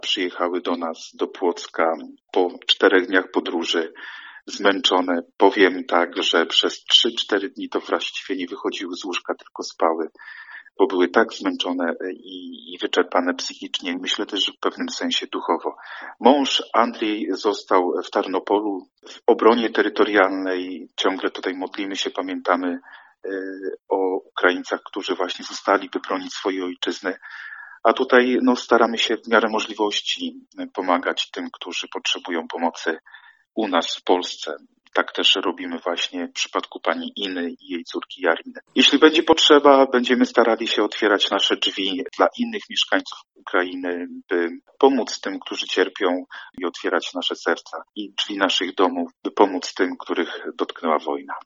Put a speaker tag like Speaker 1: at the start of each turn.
Speaker 1: przyjechały do nas, do Płocka po 4 dniach podróży, zmęczone. Powiem tak, że przez 3-4 dni to właściwie nie wychodziły z łóżka, tylko spały, bo były tak zmęczone i wyczerpane psychicznie, myślę też, że w pewnym sensie duchowo. Mąż Andrzej został w Tarnopolu, w obronie terytorialnej. Ciągle tutaj modlimy się, pamiętamy o Ukraińcach, którzy właśnie zostali, by bronić swojej ojczyzny. A tutaj staramy się w miarę możliwości pomagać tym, którzy potrzebują pomocy u nas w Polsce. Tak też robimy właśnie w przypadku pani Iny i jej córki Jariny. Jeśli będzie potrzeba, będziemy starali się otwierać nasze drzwi dla innych mieszkańców Ukrainy, by pomóc tym, którzy cierpią, i otwierać nasze serca i drzwi naszych domów, by pomóc tym, których dotknęła wojna.